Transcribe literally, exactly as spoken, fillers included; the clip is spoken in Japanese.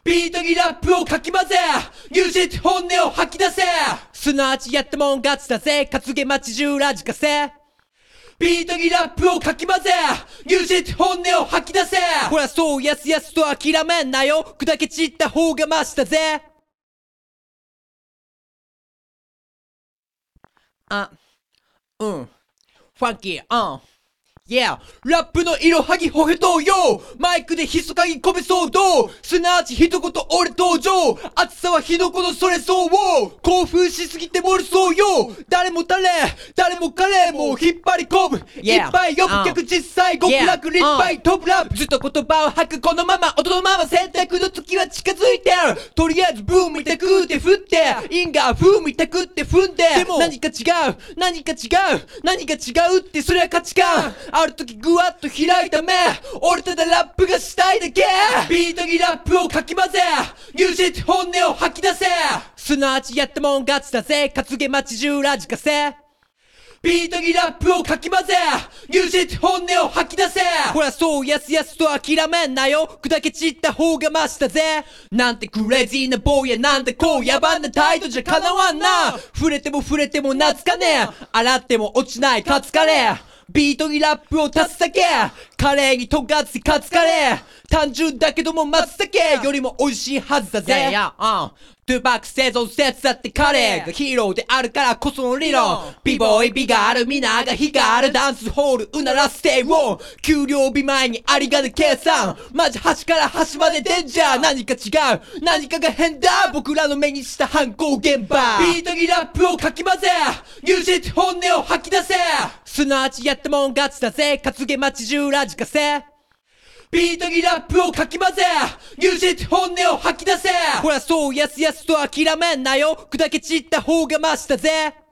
ビートにラップをかき混ぜ友人って本音を吐き出せすなわちやったもん勝ちだぜ担げ街中ラジカセビートにラップをかき混ぜ友人って本音を吐き出せほらそうやすやすと諦めんなよ砕け散った方がマシだぜあうんファンキーうんYeah! ラップの色はぎほへとうよマイクでひそかに込め騒動すなわち一言俺登場熱さは火の粉のそれそう興奮しすぎて漏れそうよ誰も誰誰も彼も引っ張り込む、yeah. いっぱい呼ぶ客実際極楽立杯トップラップずっと言葉を吐くこのまま音のまま選択の時は近づいてるとりあえずブーム痛くって振って因果風味痛くって踏んででも何か違う何か違う何か違うってそれは価値観ある時ぐわっと開いた目俺ただラップがしたいだけビートにラップをかき混ぜ友人って本音を吐き出せすなわちやったもん勝ちだぜ担げ街中ラジカセビートにラップをかき混ぜ友人って本音を吐き出せほらそうやすやすと諦めんなよ砕け散った方がマシだぜなんてクレイジーな坊やなんてこう野蛮な態度じゃかなわんな触れても触れても懐かねえ洗っても落ちないカツカレービートにラップを足すだけカレーに尖ってカツカレー単純だけども松茸よりも美味しいはずだぜ、yeah, yeah, uh. トゥーパック生存説だってカレーがヒーローであるからこその理論ビボーイビガール皆が日があるダンスホールうならステイを給料日前にありがね計算マジ端から端までデンジャー何か違う何かが変だ僕らの目にした犯行現場ビートにラップをかき混ぜ友人って本音を吐き出せすなわちやったもん勝ちだぜ担げ街中ラジカセビートにラップをかき混ぜ友人って本音を吐き出せほらそうやすやすと諦めんなよ砕け散った方がマシだぜ